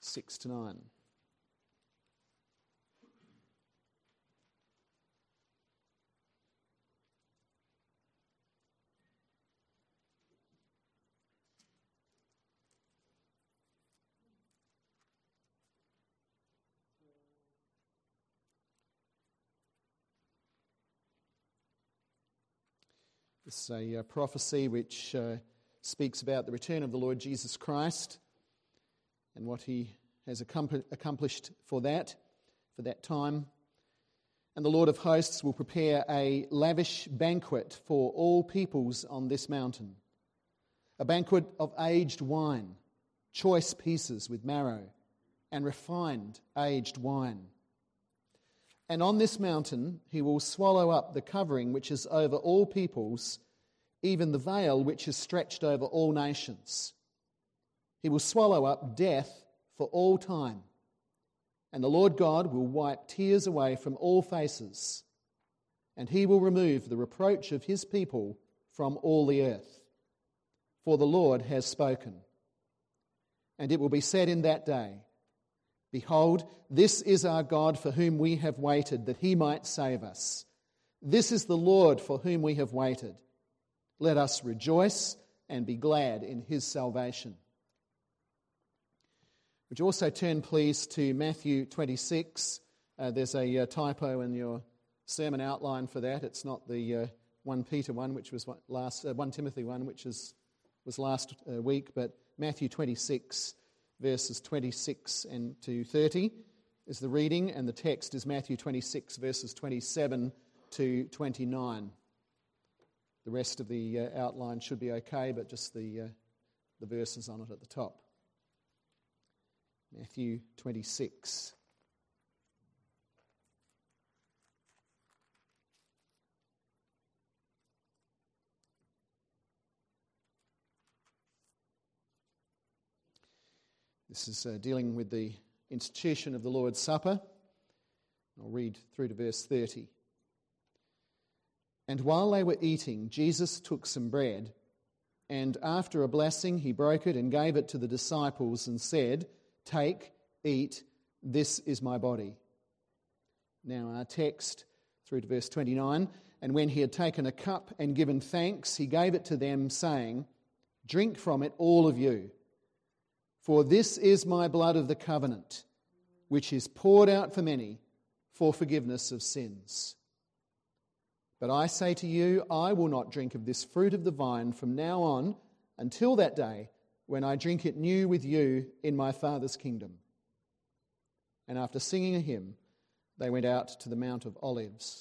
6 to 9. It's a prophecy which speaks about the return of the Lord Jesus Christ and what he has accomplished for that time. And the Lord of hosts will prepare a lavish banquet for all peoples on this mountain, a banquet of aged wine, choice pieces with marrow, and refined aged wine. And on this mountain he will swallow up the covering which is over all peoples, even the veil which is stretched over all nations. He will swallow up death for all time, and the Lord God will wipe tears away from all faces, and he will remove the reproach of his people from all the earth. For the Lord has spoken. And it will be said in that day, Behold, this is our God for whom we have waited, that he might save us. This is the Lord for whom we have waited. Let us rejoice and be glad in his salvation. Would you also turn, please, to Matthew 26. There's a typo in your sermon outline for that. It's not the 1 Peter one, which was 1 Timothy one, which was last week, but Matthew 26, verses 26 and to 30 is the reading, and the text is Matthew 26, verses 27 to 29. The rest of the outline should be okay, but just the verses on it at the top. Matthew 26. This is dealing with the institution of the Lord's Supper. I'll read through to verse 30. And while they were eating, Jesus took some bread, and after a blessing he broke it and gave it to the disciples and said, Take, eat, this is my body. Now our text through to verse 29. And when he had taken a cup and given thanks, he gave it to them, saying, Drink from it, all of you. For this is my blood of the covenant, which is poured out for many for forgiveness of sins. But I say to you, I will not drink of this fruit of the vine from now on until that day when I drink it new with you in my Father's kingdom. And after singing a hymn, they went out to the Mount of Olives.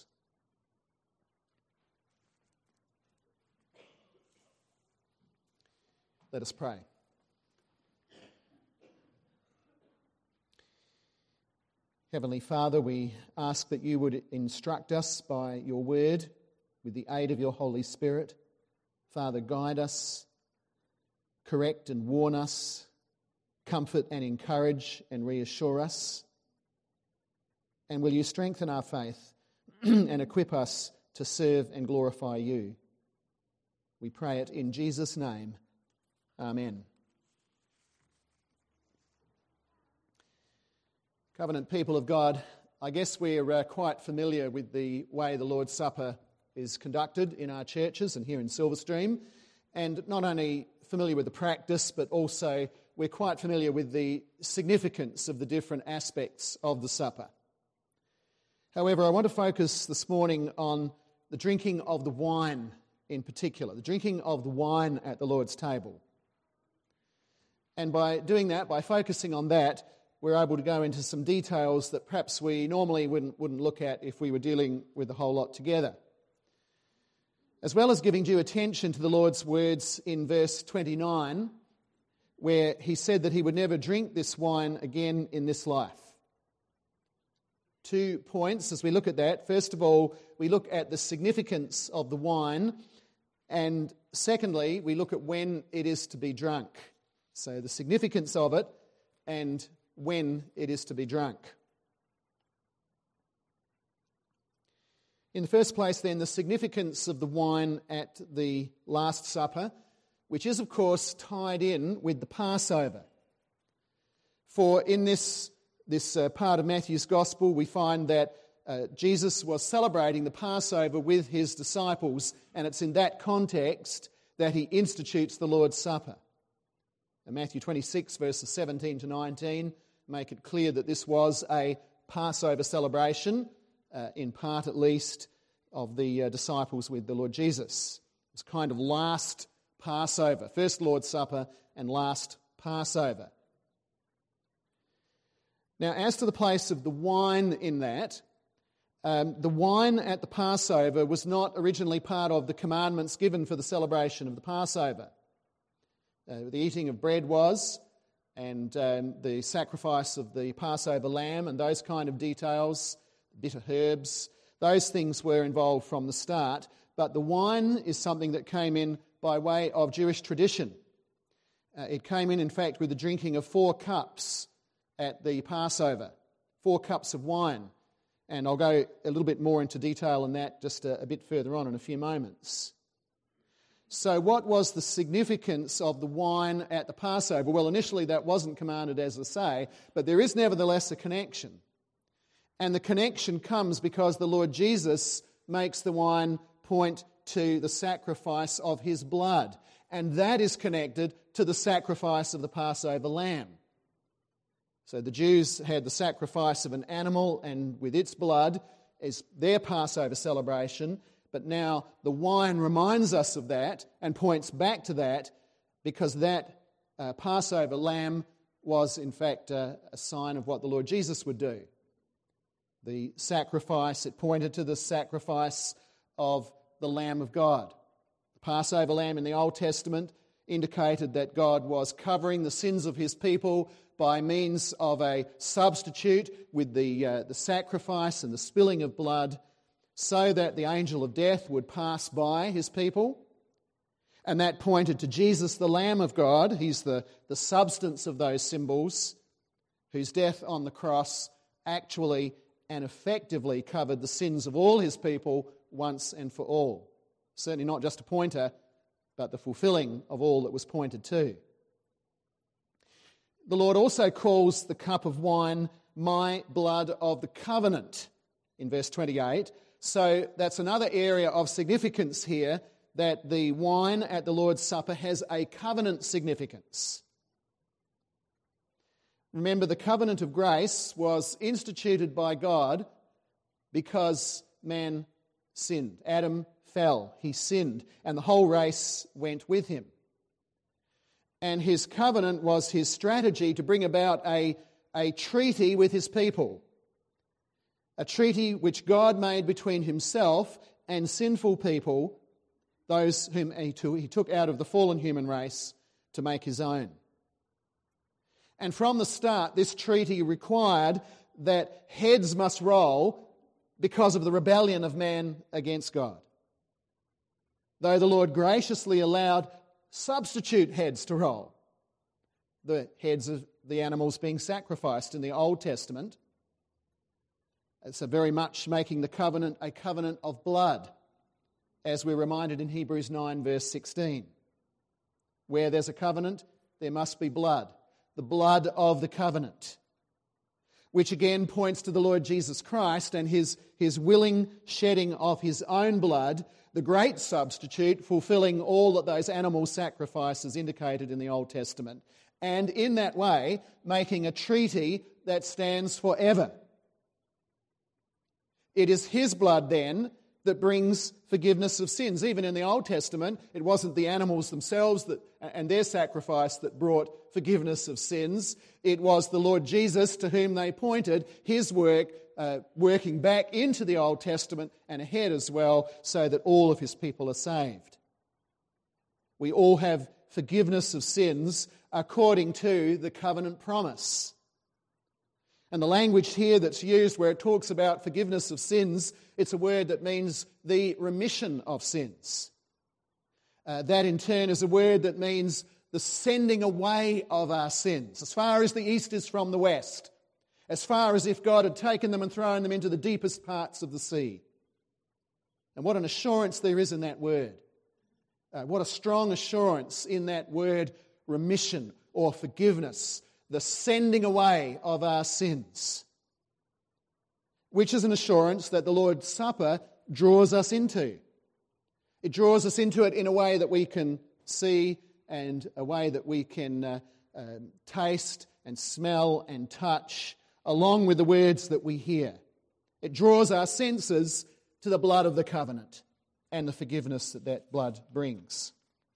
Let us pray. Heavenly Father, we ask that you would instruct us by your word with the aid of your Holy Spirit. Father, guide us, correct and warn us, comfort and encourage and reassure us. And will you strengthen our faith and equip us to serve and glorify you? We pray it in Jesus' name. Amen. Covenant people of God, I guess we're quite familiar with the way the Lord's Supper is conducted in our churches and here in Silverstream, and not only familiar with the practice, but also we're quite familiar with the significance of the different aspects of the supper. However, I want to focus this morning on the drinking of the wine in particular, the drinking of the wine at the Lord's table. And by doing that, by focusing on that, we're able to go into some details that perhaps we normally wouldn't look at if we were dealing with the whole lot together. As well as giving due attention to the Lord's words in verse 29, where he said that he would never drink this wine again in this life. 2 points as we look at that. First of all, we look at the significance of the wine, and secondly, we look at when it is to be drunk. So the significance of it and when it is to be drunk. In the first place, then, the significance of the wine at the Last Supper, which is, of course, tied in with the Passover. For in this part of Matthew's Gospel, we find that Jesus was celebrating the Passover with his disciples, and it's in that context that he institutes the Lord's Supper. And Matthew 26, verses 17 to 19, make it clear that this was a Passover celebration, in part at least, of the disciples with the Lord Jesus. It's kind of last Passover, first Lord's Supper and last Passover. Now, as to the place of the wine in that, the wine at the Passover was not originally part of the commandments given for the celebration of the Passover. The eating of bread was, and the sacrifice of the Passover lamb and those kind of details, bitter herbs, those things were involved from the start. But the wine is something that came in by way of Jewish tradition. It came in fact, with the drinking of 4 cups at the Passover, 4 cups of wine. And I'll go a little bit more into detail on that just a bit further on in a few moments. So what was the significance of the wine at the Passover? Well, initially that wasn't commanded, as I say, but there is nevertheless a connection. And the connection comes because the Lord Jesus makes the wine point to the sacrifice of his blood. And that is connected to the sacrifice of the Passover lamb. So the Jews had the sacrifice of an animal, and with its blood is their Passover celebration. But now the wine reminds us of that and points back to that, because that Passover lamb was in fact a sign of what the Lord Jesus would do. The sacrifice, it pointed to the sacrifice of the Lamb of God. The Passover lamb in the Old Testament indicated that God was covering the sins of his people by means of a substitute with the sacrifice and the spilling of blood, so that the angel of death would pass by his people. And that pointed to Jesus, the Lamb of God. He's the substance of those symbols, whose death on the cross actually and effectively covered the sins of all his people once and for all. Certainly not just a pointer, but the fulfilling of all that was pointed to. The Lord also calls the cup of wine my blood of the covenant in verse 28. So that's another area of significance here, that the wine at the Lord's Supper has a covenant significance. Remember, the covenant of grace was instituted by God because man sinned. Adam fell, he sinned, and the whole race went with him. And his covenant was his strategy to bring about a treaty with his people. A treaty which God made between himself and sinful people, those whom he took out of the fallen human race to make his own. And from the start, this treaty required that heads must roll because of the rebellion of man against God. Though the Lord graciously allowed substitute heads to roll, the heads of the animals being sacrificed in the Old Testament. It's very much making the covenant a covenant of blood, as we're reminded in Hebrews 9 verse 16. Where there's a covenant, there must be blood. The blood of the covenant, which again points to the Lord Jesus Christ and his willing shedding of his own blood, the great substitute, fulfilling all that those animal sacrifices indicated in the Old Testament, and in that way making a treaty that stands forever. It is his blood then that brings forgiveness of sins. Even in the Old Testament, it wasn't the animals themselves and their sacrifice that brought forgiveness of sins. It was the Lord Jesus to whom they pointed, his work working back into the Old Testament and ahead as well, so that all of his people are saved. We all have forgiveness of sins according to the covenant promise. And the language here that's used where it talks about forgiveness of sins, it's a word that means the remission of sins. That in turn is a word that means the sending away of our sins, as far as the east is from the west, as far as if God had taken them and thrown them into the deepest parts of the sea. And what an assurance there is in that word. What a strong assurance in that word remission or forgiveness, the sending away of our sins, which is an assurance that the Lord's Supper draws us into. It draws us into it in a way that we can see and a way that we can taste and smell and touch, along with the words that we hear. It draws our senses to the blood of the covenant and the forgiveness that that blood brings.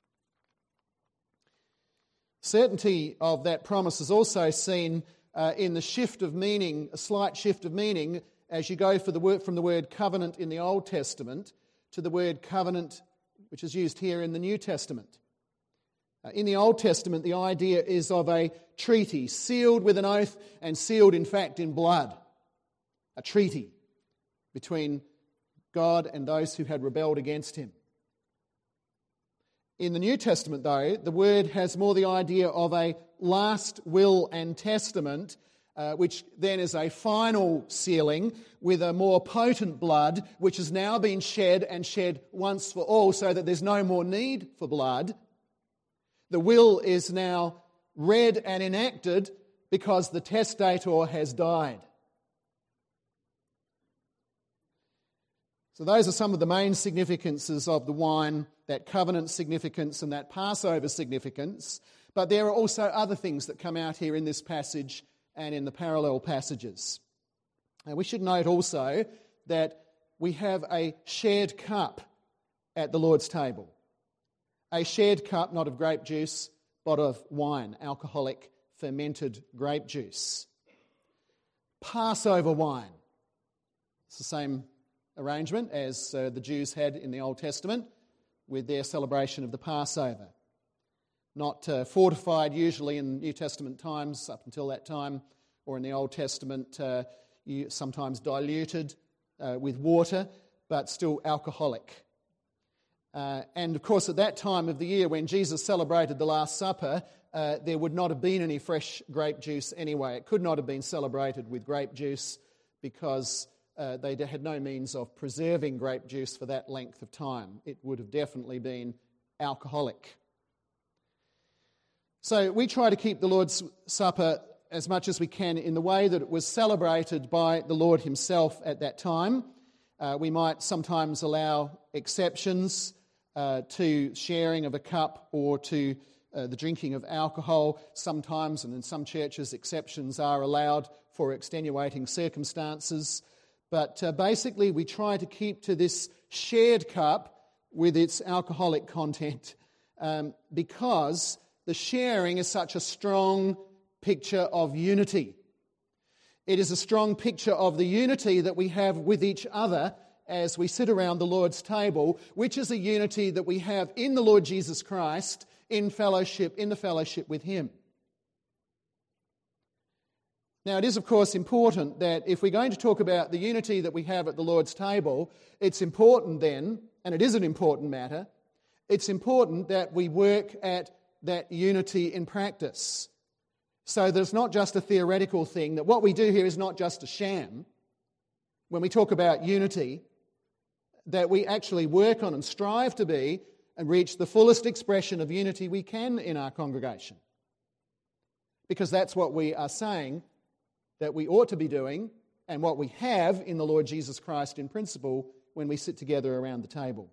Certainty of that promise is also seen in the shift of meaning, a slight shift of meaning, as you go from the word covenant in the Old Testament to the word covenant which is used here in the New Testament. In the Old Testament, the idea is of a treaty, sealed with an oath and sealed, in fact, in blood. A treaty between God and those who had rebelled against him. In the New Testament, though, the word has more the idea of a last will and testament, which then is a final sealing with a more potent blood, which has now been shed and shed once for all, so that there's no more need for blood. The will is now read and enacted because the testator has died. So those are some of the main significances of the wine, that covenant significance and that Passover significance. But there are also other things that come out here in this passage and in the parallel passages. And we should note also that we have a shared cup at the Lord's table. A shared cup, not of grape juice, but of wine, alcoholic fermented grape juice. Passover wine. It's the same arrangement as the Jews had in the Old Testament with their celebration of the Passover. Not fortified usually in New Testament times up until that time, or in the Old Testament sometimes diluted with water, but still alcoholic. And of course at that time of the year when Jesus celebrated the Last Supper, there would not have been any fresh grape juice anyway. It could not have been celebrated with grape juice because they had no means of preserving grape juice for that length of time. It would have definitely been alcoholic. So we try to keep the Lord's Supper as much as we can in the way that it was celebrated by the Lord himself at that time. We might sometimes allow exceptions to sharing of a cup or to the drinking of alcohol sometimes, and in some churches exceptions are allowed for extenuating circumstances. But basically we try to keep to this shared cup with its alcoholic content because the sharing is such a strong picture of unity. It is a strong picture of the unity that we have with each other as we sit around the Lord's table, which is a unity that we have in the Lord Jesus Christ in the fellowship with him. Now, it is, of course, important that if we're going to talk about the unity that we have at the Lord's table, it's important then, and it is an important matter, it's important that we work at that unity in practice. So that it's not just a theoretical thing, that what we do here is not just a sham. When we talk about unity, that we actually work on and strive to be and reach the fullest expression of unity we can in our congregation. Because that's what we are saying that we ought to be doing and what we have in the Lord Jesus Christ in principle when we sit together around the table.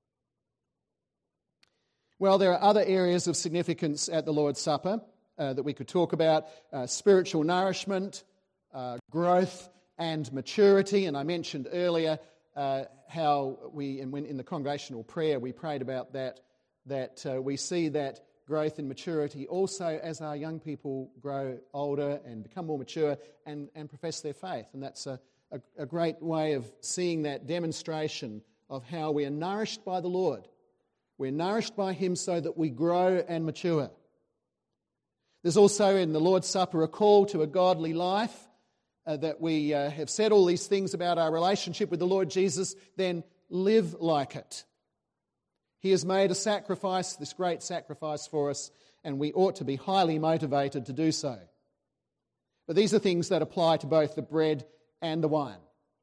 Well, there are other areas of significance at the Lord's Supper that we could talk about. Spiritual nourishment, growth and maturity. And I mentioned earlier how in the congregational prayer we prayed about that we see that growth and maturity also as our young people grow older and become more mature and profess their faith. And that's a great way of seeing that demonstration of how we are nourished by the Lord. We're nourished by him so that we grow and mature. There's also in the Lord's Supper a call to a godly life, that we have said all these things about our relationship with the Lord Jesus, then live like it. He has made a sacrifice, this great sacrifice for us, and we ought to be highly motivated to do so. But these are things that apply to both the bread and the wine.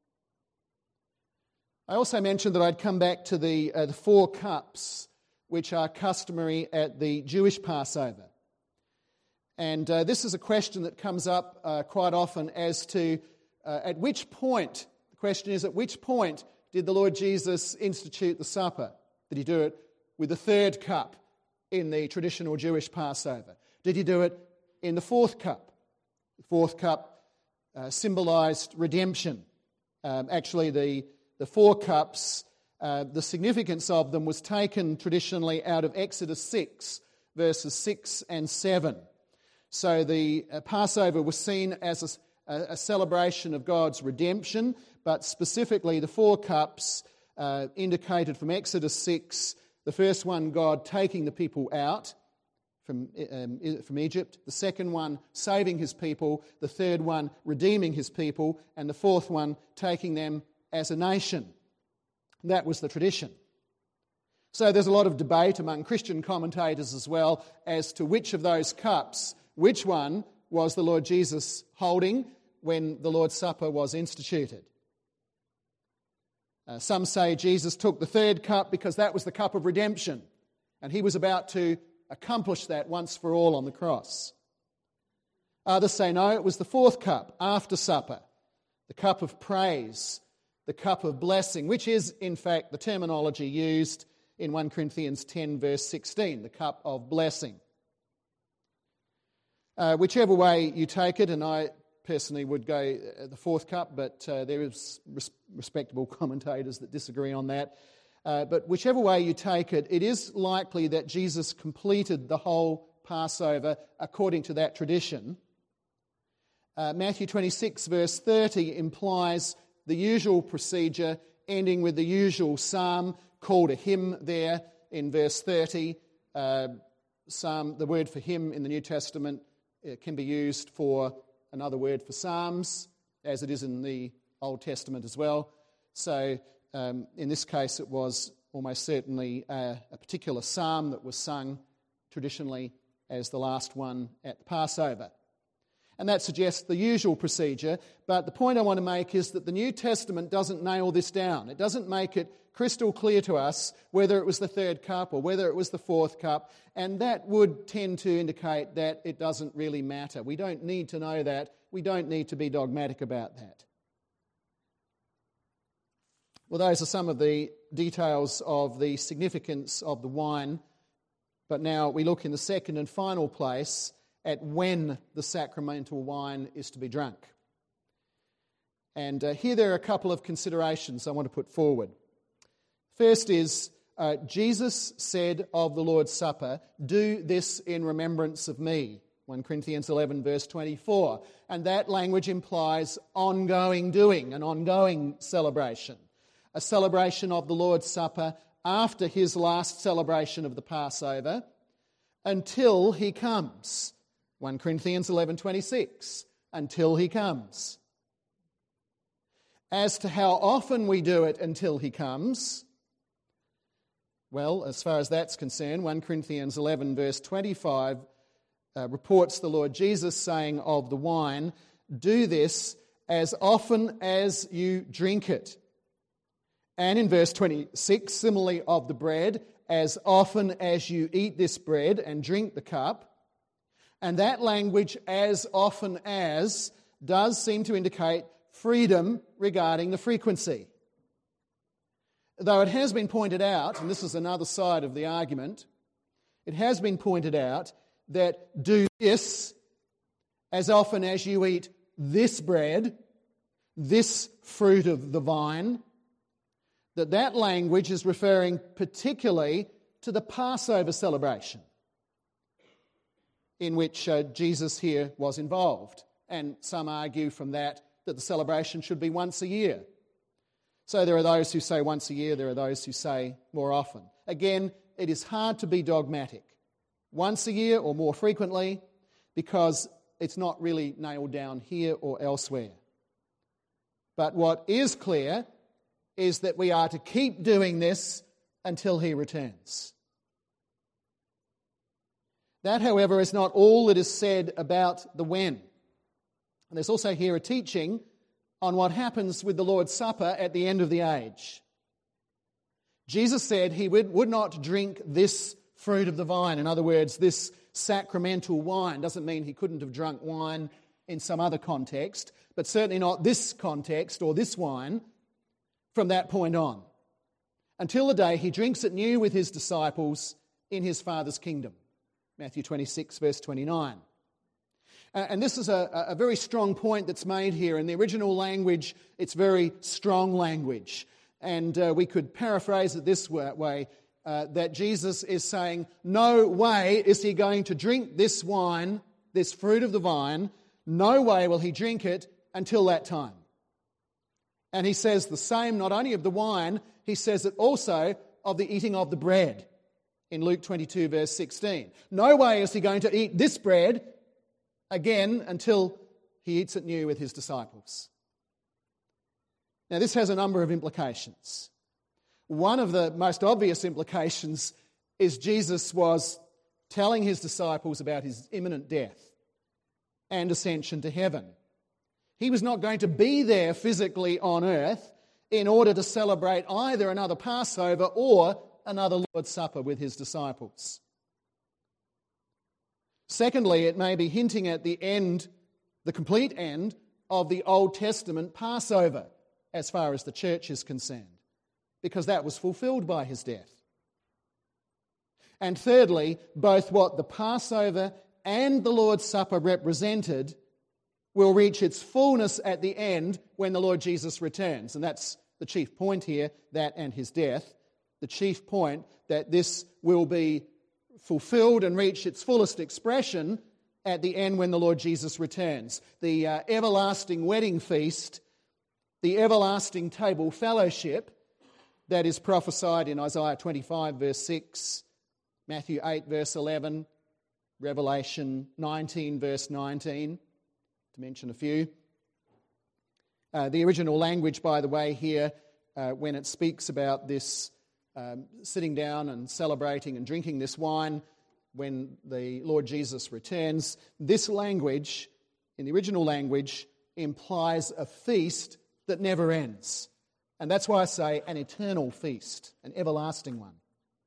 I also mentioned that I'd come back to the 4 cups which are customary at the Jewish Passover. And this is a question that comes up quite often as to at which point, the question is, at which point did the Lord Jesus institute the supper? Did he do it with the third cup in the traditional Jewish Passover? Did he do it in the fourth cup? The fourth cup symbolised redemption. Actually, the four cups, the significance of them was taken traditionally out of Exodus 6, verses 6 and 7. So the Passover was seen as a celebration of God's redemption, but specifically the four cups indicated from Exodus 6, the first one, God taking the people out from Egypt, the second one, saving his people, the third one, redeeming his people, and the fourth one, taking them as a nation. That was the tradition. So there's a lot of debate among Christian commentators as well as to which of those cups, which one was the Lord Jesus holding when the Lord's Supper was instituted. Some say Jesus took the third cup because that was the cup of redemption, and he was about to accomplish that once for all on the cross. Others say no, it was the fourth cup after supper, the cup of praise, the cup of blessing, which is in fact the terminology used in 1 Corinthians 10 verse 16, the cup of blessing. Whichever way you take it, and I personally would go the fourth cup, but there is respectable commentators that disagree on that. But whichever way you take it, it is likely that Jesus completed the whole Passover according to that tradition. Matthew 26 verse 30 implies the usual procedure, ending with the usual psalm called a hymn there in verse 30. Psalm, the word for hymn in the New Testament can be used for another word for psalms, as it is in the Old Testament as well. So in this case it was almost certainly a particular psalm that was sung traditionally as the last one at the Passover. And that suggests the usual procedure, but the point I want to make is that the New Testament doesn't nail this down. It doesn't make it crystal clear to us whether it was the third cup or whether it was the fourth cup, and that would tend to indicate that it doesn't really matter. We don't need to know that. We don't need to be dogmatic about that. Well, those are some of the details of the significance of the wine, but now we look in the second and final place at when the sacramental wine is to be drunk. And here there are a couple of considerations I want to put forward. First is, Jesus said of the Lord's Supper, "Do this in remembrance of me," 1 Corinthians 11 verse 24. And that language implies ongoing doing, an ongoing celebration. A celebration of the Lord's Supper after his last celebration of the Passover until he comes. 1 Corinthians 11:26, until he comes. As to how often we do it until he comes, well, as far as that's concerned, 1 Corinthians 11 verse 25 reports the Lord Jesus saying of the wine, "Do this as often as you drink it." And in verse 26, similarly of the bread, "As often as you eat this bread and drink the cup." And that language, "as often as," does seem to indicate freedom regarding the frequency. Though it has been pointed out, and this is another side of the argument, it has been pointed out that do this as often as you eat this bread, this fruit of the vine, that language is referring particularly to the Passover celebration, in which Jesus here was involved. And some argue from that the celebration should be once a year. So there are those who say once a year, there are those who say more often. Again, it is hard to be dogmatic. Once a year or more frequently, because it's not really nailed down here or elsewhere. But what is clear is that we are to keep doing this until he returns. That, however, is not all that is said about the when. And there's also here a teaching on what happens with the Lord's Supper at the end of the age. Jesus said he would not drink this fruit of the vine, in other words, this sacramental wine. Doesn't mean he couldn't have drunk wine in some other context, but certainly not this context or this wine from that point on, until the day he drinks it new with his disciples in his Father's kingdom. Matthew 26, verse 29. And this is a very strong point that's made here. In the original language, it's very strong language. And we could paraphrase it this way, that Jesus is saying, no way is he going to drink this wine, this fruit of the vine, no way will he drink it until that time. And he says the same not only of the wine, he says it also of the eating of the bread in Luke 22, verse 16. No way is he going to eat this bread again until he eats it new with his disciples. Now, this has a number of implications. One of the most obvious implications is Jesus was telling his disciples about his imminent death and ascension to heaven. He was not going to be there physically on earth in order to celebrate either another Passover or another Lord's Supper with his disciples. Secondly, it may be hinting at the end, the complete end, of the Old Testament Passover as far as the church is concerned, because that was fulfilled by his death. And thirdly, both what the Passover and the Lord's Supper represented will reach its fullness at the end when the Lord Jesus returns. And that's the chief point here, that and his death. The chief point that this will be fulfilled and reach its fullest expression at the end when the Lord Jesus returns. The everlasting wedding feast, the everlasting table fellowship that is prophesied in Isaiah 25 verse 6, Matthew 8 verse 11, Revelation 19 verse 19, to mention a few. The original language, by the way, here, when it speaks about this sitting down and celebrating and drinking this wine when the Lord Jesus returns, this language, in the original language, implies a feast that never ends. And that's why I say an eternal feast, an everlasting one.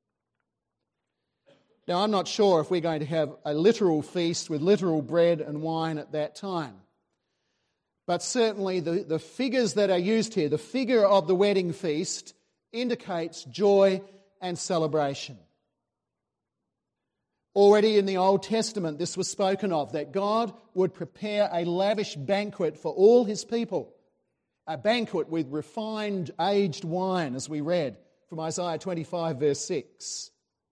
Now, I'm not sure if we're going to have a literal feast with literal bread and wine at that time. But certainly the figures that are used here, the figure of the wedding feast, indicates joy and celebration. Already in the Old Testament, this was spoken of, that God would prepare a lavish banquet for all his people, a banquet with refined, aged wine, as we read from Isaiah 25, verse 6.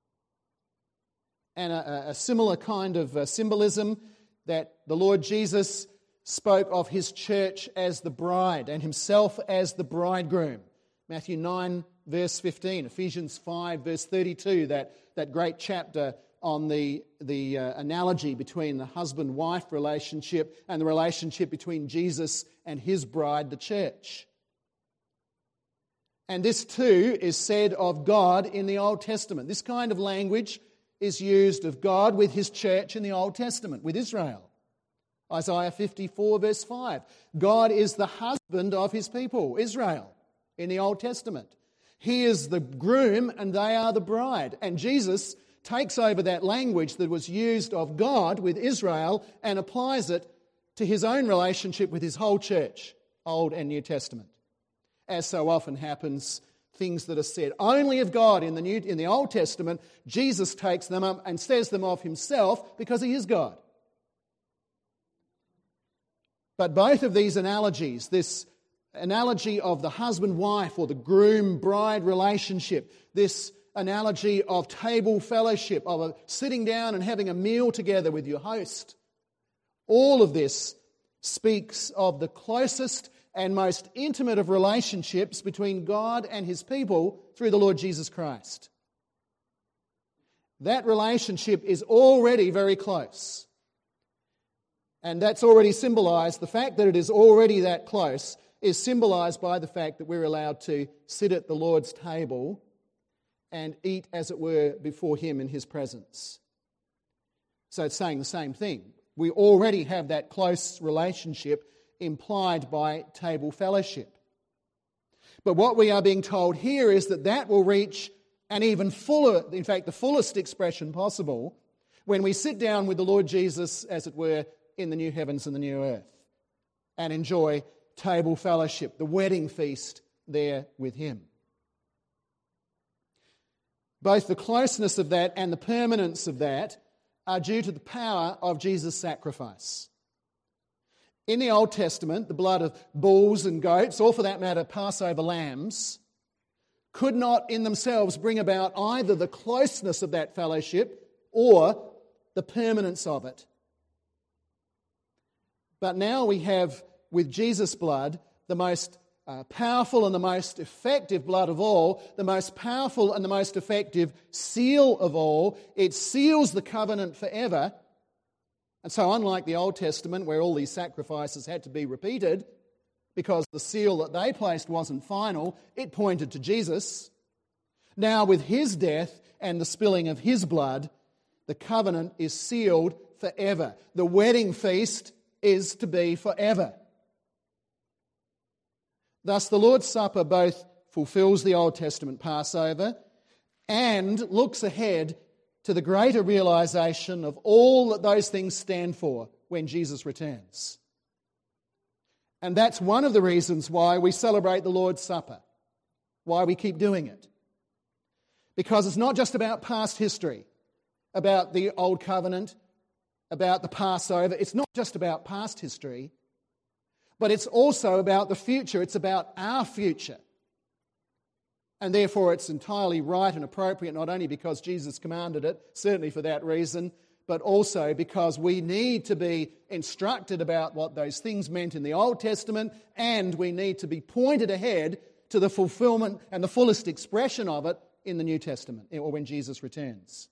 And a similar kind of symbolism that the Lord Jesus spoke of his church as the bride and himself as the bridegroom. Matthew 9, verse 15, Ephesians 5, verse 32, that great chapter on the analogy between the husband-wife relationship and the relationship between Jesus and his bride, the church. And this too is said of God in the Old Testament. This kind of language is used of God with his church in the Old Testament, with Israel. Isaiah 54, verse 5. God is the husband of his people, Israel, in the Old Testament. He is the groom and they are the bride. And Jesus takes over that language that was used of God with Israel and applies it to his own relationship with his whole church, Old and New Testament. As so often happens, things that are said only of God in the Old Testament, Jesus takes them up and says them of himself because he is God. But both of these analogies, this analogy of the husband-wife or the groom-bride relationship, this analogy of table fellowship, of sitting down and having a meal together with your host, all of this speaks of the closest and most intimate of relationships between God and his people through the Lord Jesus Christ. That relationship is already very close. And that's already symbolised, the fact that it is already that close is symbolised by the fact that we're allowed to sit at the Lord's table and eat, as it were, before him in his presence. So it's saying the same thing. We already have that close relationship implied by table fellowship. But what we are being told here is that will reach an even fuller, in fact, the fullest expression possible when we sit down with the Lord Jesus, as it were, in the new heavens and the new earth, and enjoy table fellowship, the wedding feast there with him. Both the closeness of that and the permanence of that are due to the power of Jesus' sacrifice. In the Old Testament, the blood of bulls and goats, or for that matter, Passover lambs, could not in themselves bring about either the closeness of that fellowship or the permanence of it. But now we have, with Jesus' blood, the most powerful and the most effective blood of all, the most powerful and the most effective seal of all. It seals the covenant forever. And so unlike the Old Testament, where all these sacrifices had to be repeated, because the seal that they placed wasn't final, it pointed to Jesus. Now with his death and the spilling of his blood, the covenant is sealed forever. The wedding feast is to be forever. Thus, the Lord's Supper both fulfills the Old Testament Passover and looks ahead to the greater realization of all that those things stand for when Jesus returns. And that's one of the reasons why we celebrate the Lord's Supper, why we keep doing it. Because it's not just about past history, about the Old Covenant, about the Passover. It's not just about past history, but it's also about the future. It's about our future. And therefore it's entirely right and appropriate, not only because Jesus commanded it, certainly for that reason, but also because we need to be instructed about what those things meant in the Old Testament, and we need to be pointed ahead to the fulfillment and the fullest expression of it in the New Testament, or when Jesus returns.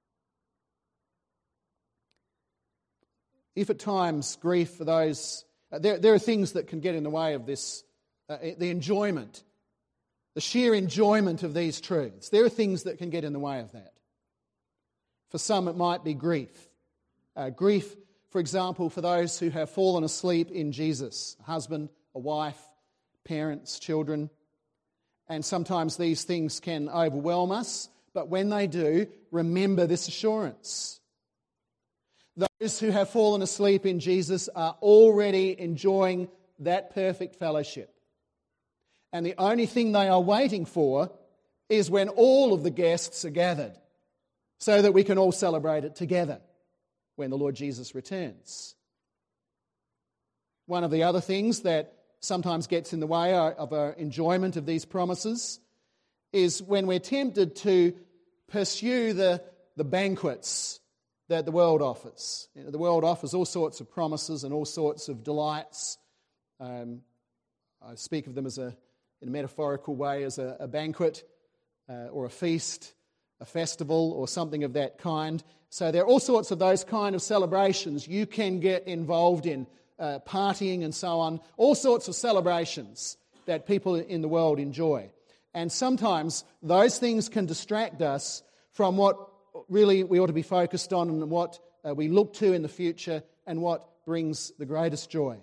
If at times grief for those... There are things that can get in the way of this, the enjoyment, the sheer enjoyment of these truths. There are things that can get in the way of that. For some it might be grief. Grief, for example, for those who have fallen asleep in Jesus, a husband, a wife, parents, children. And sometimes these things can overwhelm us, but when they do, remember this assurance. Those who have fallen asleep in Jesus are already enjoying that perfect fellowship. And the only thing they are waiting for is when all of the guests are gathered, so that we can all celebrate it together when the Lord Jesus returns. One of the other things that sometimes gets in the way of our enjoyment of these promises is when we're tempted to pursue the banquets that the world offers. You know, the world offers all sorts of promises and all sorts of delights. I speak of them in a metaphorical way as a banquet or a feast, a festival or something of that kind. So there are all sorts of those kind of celebrations you can get involved in, partying and so on, all sorts of celebrations that people in the world enjoy. And sometimes those things can distract us from what really we ought to be focused on and what we look to in the future and what brings the greatest joy.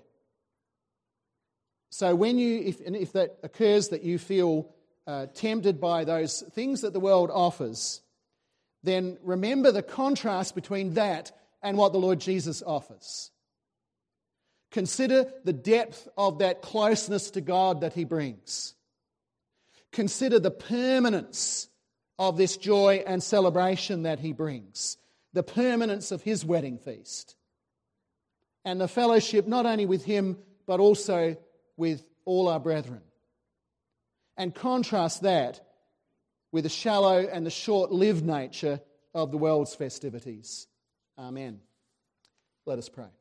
So when if that occurs, that you feel tempted by those things that the world offers, then remember the contrast between that and what the Lord Jesus offers. Consider the depth of that closeness to God that he brings. Consider the permanence of this joy and celebration that he brings, the permanence of his wedding feast, and the fellowship not only with him but also with all our brethren. And contrast that with the shallow and the short-lived nature of the world's festivities. Amen. Let us pray.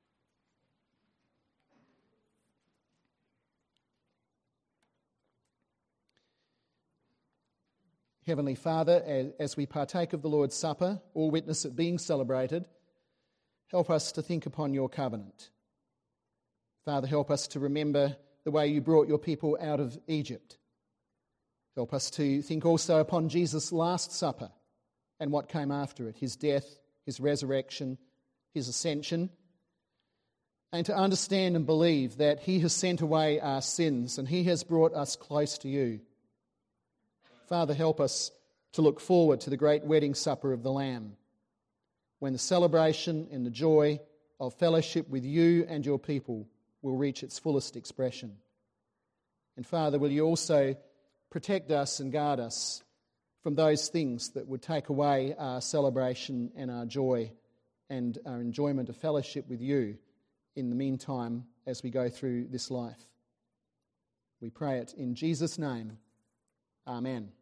Heavenly Father, as we partake of the Lord's Supper, or witness it being celebrated, help us to think upon your covenant. Father, help us to remember the way you brought your people out of Egypt. Help us to think also upon Jesus' Last Supper and what came after it, his death, his resurrection, his ascension, and to understand and believe that he has sent away our sins and he has brought us close to you. Father, help us to look forward to the great wedding supper of the Lamb, when the celebration and the joy of fellowship with you and your people will reach its fullest expression. And Father, will you also protect us and guard us from those things that would take away our celebration and our joy and our enjoyment of fellowship with you in the meantime as we go through this life. We pray it in Jesus' name. Amen.